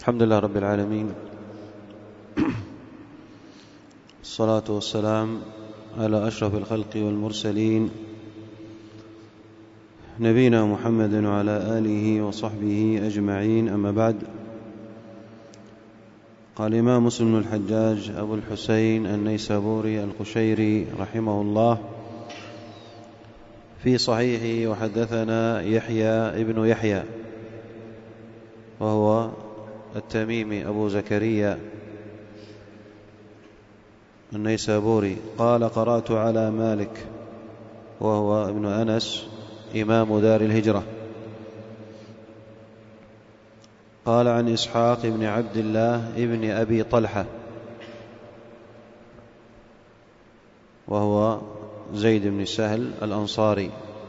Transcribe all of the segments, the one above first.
الحمد لله رب العالمين، الصلاة والسلام على أشرف الخلق والمرسلين نبينا محمد وعلى آله وصحبه أجمعين. أما بعد، قال الإمام مسلم بن الحجاج أبو الحسين النيسابوري القشيري رحمه الله في صحيحه: وحدثنا يحيى ابن يحيى وهو التميمي أبو زكريا النيسابوري قال: قرأت على مالك وهو ابن أنس إمام دار الهجرة. قال عن إسحاق بن عبد الله ابن أبي طلحة وهو زيد بن سهل الأنصاري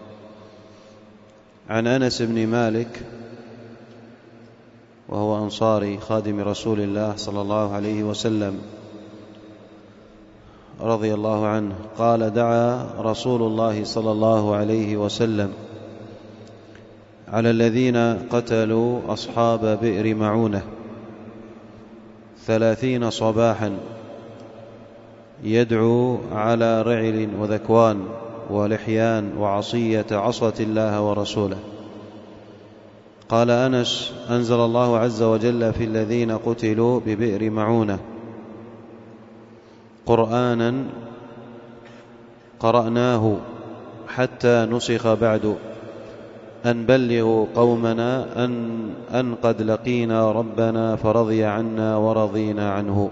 عن أنس بن مالك وهو أنصاري خادم رسول الله صلى الله عليه وسلم رضي الله عنه قال: دعا رسول الله صلى الله عليه وسلم على الذين قتلوا أصحاب بئر معونة 30 صباحا، يدعو على رعل وذكوان ولحيان وعصية عصت الله ورسوله. قال أنس: أنزل الله عز وجل في الذين قتلوا ببئر معونة قرآنا قرأناه حتى نسخ بعد، أن بلغوا قومنا أن قد لقينا ربنا فرضي عنا ورضينا عنه.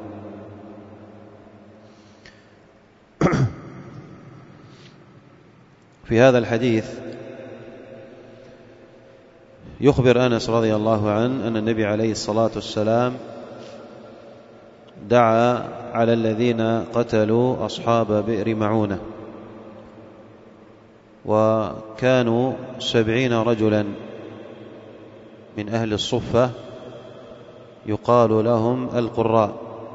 في هذا الحديث يخبر أنس رضي الله عنه أن النبي عليه الصلاة والسلام دعا على الذين قتلوا أصحاب بئر معونة، وكانوا 70 رجلا من أهل الصفة يقال لهم القراء،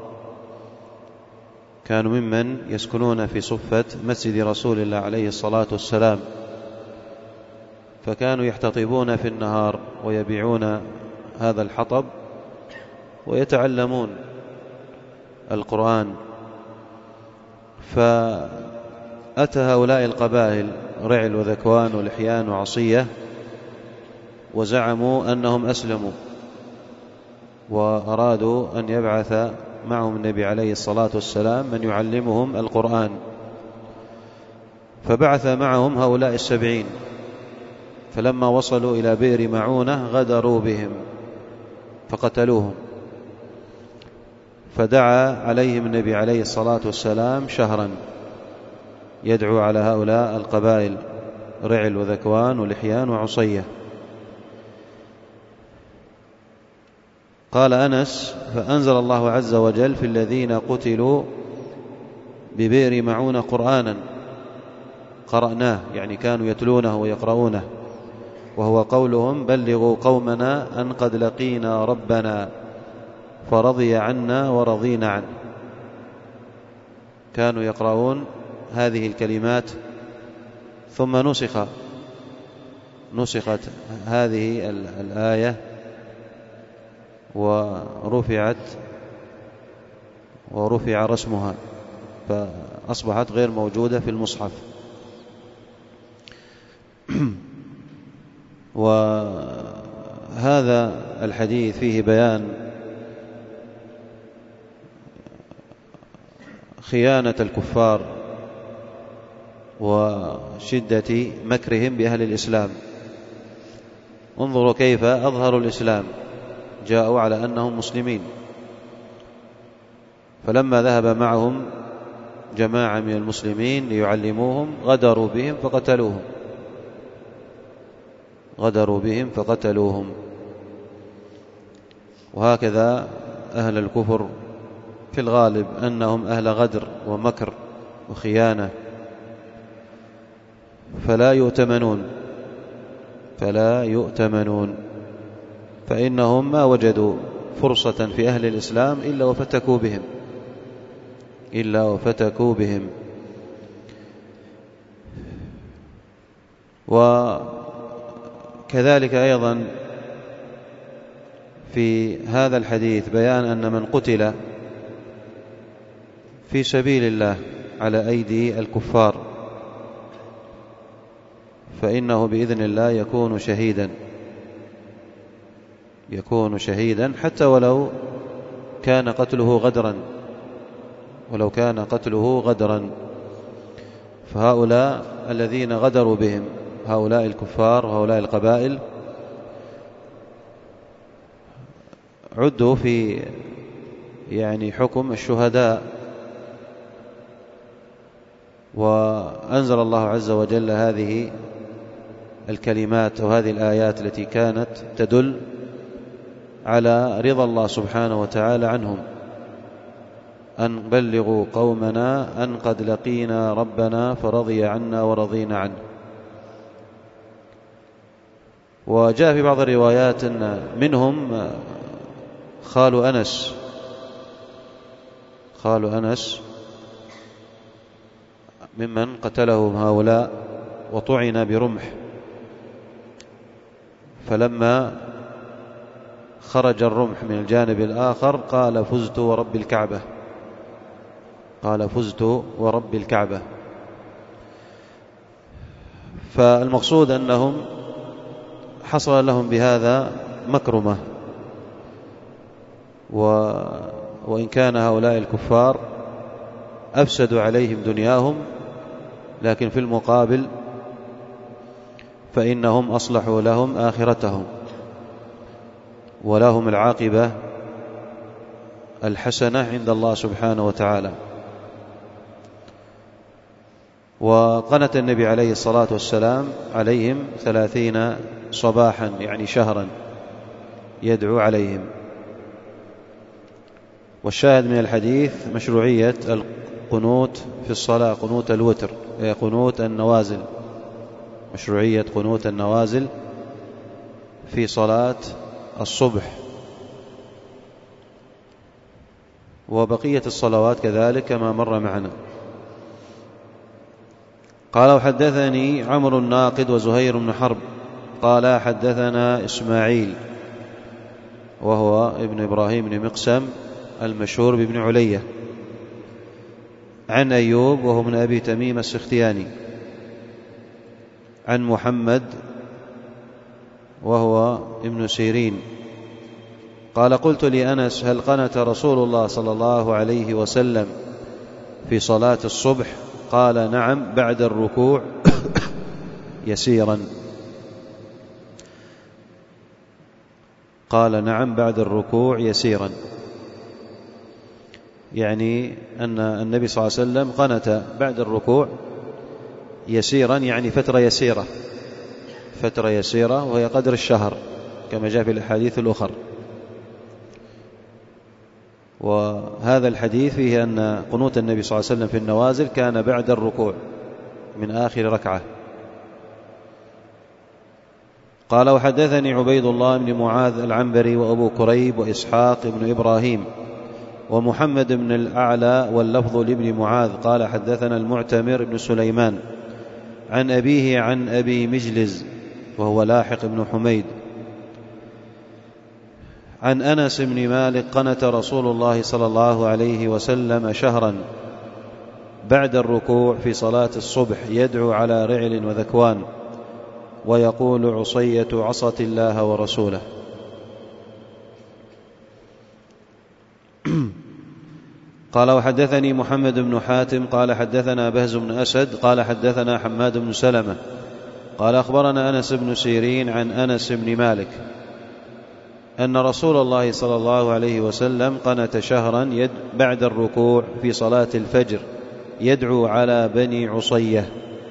كانوا ممن يسكنون في صفة مسجد رسول الله عليه الصلاة والسلام، فكانوا يحتطبون في النهار ويبيعون هذا الحطب ويتعلمون القرآن. فأتى هؤلاء القبائل رعل وذكوان ولحيان وعصية وزعموا أنهم أسلموا، وأرادوا أن يبعث معهم النبي عليه الصلاة والسلام من يعلمهم القرآن، فبعث معهم هؤلاء 70. فلما وصلوا إلى بئر معونة غدروا بهم فقتلوهم، فدعا عليهم النبي عليه الصلاة والسلام شهرا يدعو على هؤلاء القبائل رعل وذكوان ولحيان وعصية. قال أنس: فأنزل الله عز وجل في الذين قتلوا ببئر معونة قرآنا قرأناه، يعني كانوا يتلونه ويقرؤونه، وهو قولهم: بلغوا قومنا أن قد لقينا ربنا فرضي عنا ورضينا عنه. كانوا يقرؤون هذه الكلمات، ثم نسخت هذه الآية ورفع رسمها، فأصبحت غير موجودة في المصحف. وهذا الحديث فيه بيان خيانة الكفار وشدة مكرهم بأهل الإسلام. انظروا كيف أظهروا الإسلام، جاءوا على أنهم مسلمين، فلما ذهب معهم جماعة من المسلمين ليعلموهم غدروا بهم فقتلوهم. وهكذا أهل الكفر في الغالب أنهم أهل غدر ومكر وخيانة، فلا يؤتمنون، فإنهم ما وجدوا فرصة في أهل الإسلام إلا وفتكوا بهم. وكذلك أيضا في هذا الحديث بيان أن من قتل في سبيل الله على أيدي الكفار فإنه بإذن الله يكون شهيدا حتى ولو كان قتله غدرا فهؤلاء الذين غدروا بهم هؤلاء الكفار وهؤلاء القبائل عدوا في حكم الشهداء. وأنزل الله عز وجل هذه الكلمات وهذه الآيات التي كانت تدل على رضا الله سبحانه وتعالى عنهم، أن بلغوا قومنا أن قد لقينا ربنا فرضي عنا ورضينا عنه. وجاء في بعض الروايات أن منهم خال أنس ممن قتلهم هؤلاء وطعن برمح، فلما خرج الرمح من الجانب الآخر قال فزت ورب الكعبة. فالمقصود أنهم حصل لهم بهذا مكرمة، وإن كان هؤلاء الكفار أفسدوا عليهم دنياهم، لكن في المقابل فإنهم أصلحوا لهم آخرتهم ولهم العاقبة الحسنة عند الله سبحانه وتعالى. وقنت النبي عليه الصلاة والسلام عليهم 30 صباحا شهرا يدعو عليهم. والشاهد من الحديث مشروعية القنوت في الصلاة، قنوت الوتر، قنوت النوازل، مشروعية قنوت النوازل في صلاة الصبح، وبقية الصلوات كذلك كما مر معنا. قال وحدثني عمرو الناقد وزهير بن حرب قال حدثنا إسماعيل وهو ابن إبراهيم بن مقسم المشهور بابن علية عن أيوب وهو من أبي تميم السختياني عن محمد وهو ابن سيرين قال قلت لأنس هل قنت رسول الله صلى الله عليه وسلم في صلاة الصبح؟ قال نعم بعد الركوع يسيرا. قال نعم بعد الركوع يسيرا، يعني أن النبي صلى الله عليه وسلم قنت بعد الركوع يسيرا، يعني فترة يسيرة وهي قدر الشهر كما جاء في الأحاديث الأخرى. وهذا الحديث فيه أن قنوت النبي صلى الله عليه وسلم في النوازل كان بعد الركوع من آخر ركعة. قال وحدثني عبيد الله بن معاذ العنبري وأبو كريب وإسحاق بن إبراهيم ومحمد بن الأعلى واللفظ لابن معاذ قال حدثنا المعتمر بن سليمان عن أبيه عن أبي مجلز وهو لاحق بن حميد عن أنس بن مالك قنت رسول الله صلى الله عليه وسلم شهرا بعد الركوع في صلاة الصبح يدعو على رعل وذكوان ويقول عصية عصت الله ورسوله. قال وحدثني محمد بن حاتم قال حدثنا بهز بن أسد قال حدثنا حماد بن سلمة قال أخبرنا أنس بن سيرين عن أنس بن مالك أن رسول الله صلى الله عليه وسلم قنت شهرا بعد الركوع في صلاة الفجر يدعو على بني عصية.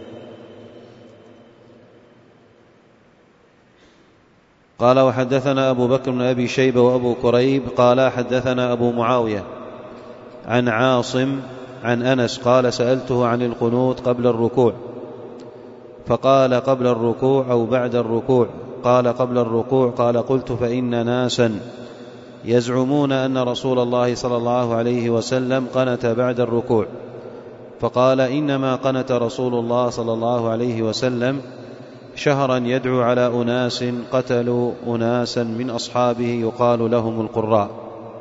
قال وحدثنا أبو بكر بن أبي شيبة وأبو كريب قال حدثنا أبو معاوية عن عاصم عن أنس قال سألته عن القنوت قبل الركوع فقال قبل الركوع أو بعد الركوع؟ قال قبل الركوع. قال قلت فإن ناسا يزعمون أن رسول الله صلى الله عليه وسلم قنت بعد الركوع. فقال إنما قنت رسول الله صلى الله عليه وسلم شهرا يدعو على أناس قتلوا أناسا من أصحابه يقال لهم القراء.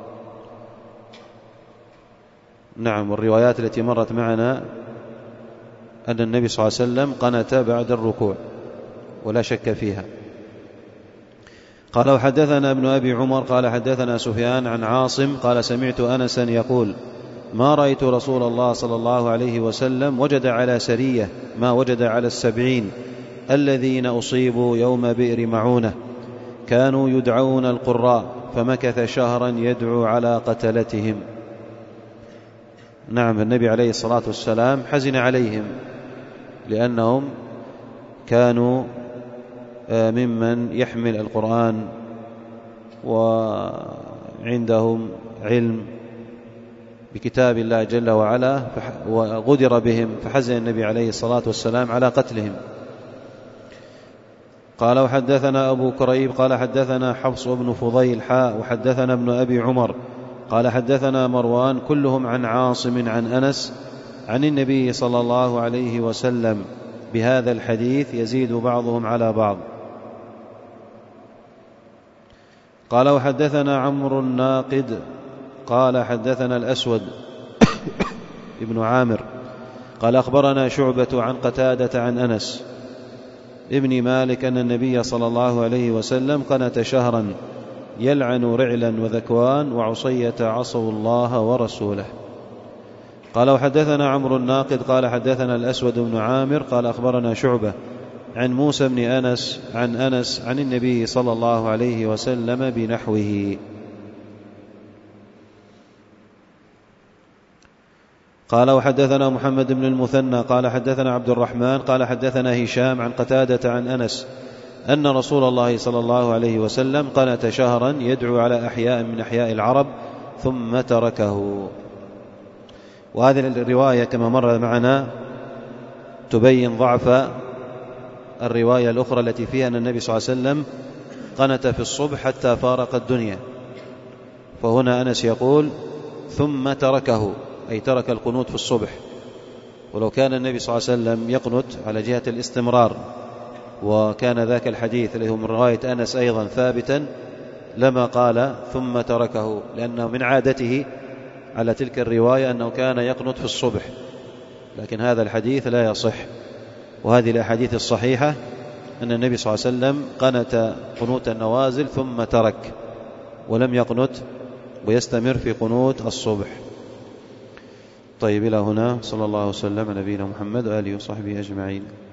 نعم، والروايات التي مرت معنا أن النبي صلى الله عليه وسلم قنت بعد الركوع ولا شك فيها. قال وحدثنا ابن أبي عمر قال حدثنا سفيان عن عاصم قال سمعت أنسا يقول ما رأيت رسول الله صلى الله عليه وسلم وجد على سرية ما وجد على 70 الذين أصيبوا يوم بئر معونة كانوا يدعون القراء فمكث شهرا يدعو على قتلتهم. نعم، النبي عليه الصلاة والسلام حزن عليهم لأنهم كانوا ممن يحمل القرآن وعندهم علم بكتاب الله جل وعلا وغدر بهم، فحزن النبي عليه الصلاة والسلام على قتلهم. قال وحدثنا أبو كريب قال حدثنا حفص بن فضيل وحدثنا ابن أبي عمر قال حدثنا مروان كلهم عن عاصم عن أنس عن النبي صلى الله عليه وسلم بهذا الحديث يزيد بعضهم على بعض. قال وحدثنا عمرو الناقد قال حدثنا الأسود ابن عامر قال أخبرنا شعبة عن قتادة عن أنس ابن مالك أن النبي صلى الله عليه وسلم قنت شهرا يلعن رعلا وذكوان وعصية عصوا الله ورسوله. قال وحدثنا عمرو الناقد قال حدثنا الأسود بن عامر قال أخبرنا شعبة عن موسى بن أنس عن أنس عن النبي صلى الله عليه وسلم بنحوه. قال وحدثنا محمد بن المثنى قال حدثنا عبد الرحمن قال حدثنا هشام عن قتادة عن أنس أن رسول الله صلى الله عليه وسلم قنت شهرا يدعو على أحياء من أحياء العرب ثم تركه. وهذه الرواية كما مر معنا تبين ضعف الرواية الأخرى التي فيها أن النبي صلى الله عليه وسلم قنت في الصبح حتى فارق الدنيا، فهنا أنس يقول ثم تركه أي ترك القنوت في الصبح. ولو كان النبي صلى الله عليه وسلم يقنت على جهة الاستمرار وكان ذاك الحديث اللي هو من رواية أنس أيضا ثابتا لما قال ثم تركه، لأنه من عادته على تلك الرواية أنه كان يقنت في الصبح، لكن هذا الحديث لا يصح. وهذه الأحاديث الصحيحة أن النبي صلى الله عليه وسلم قنت قنوت النوازل ثم ترك ولم يقنت ويستمر في قنوت الصبح. طيب، إلى هنا صلى الله وسلم على نبينا محمد وآله وصحبه أجمعين.